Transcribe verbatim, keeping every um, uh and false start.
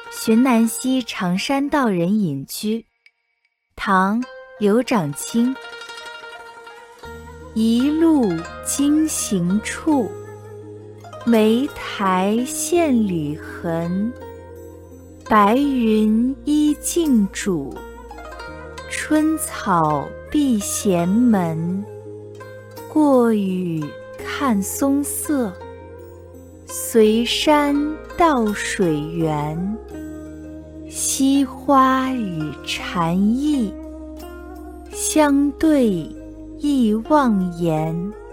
寻南溪常山道人隐居，唐·刘长卿。一路经行处，莓苔现履痕。白云依镜渚，春草闭闲门。过雨看松色，随山到水源。溪花与蝉翼，相对忆忘言。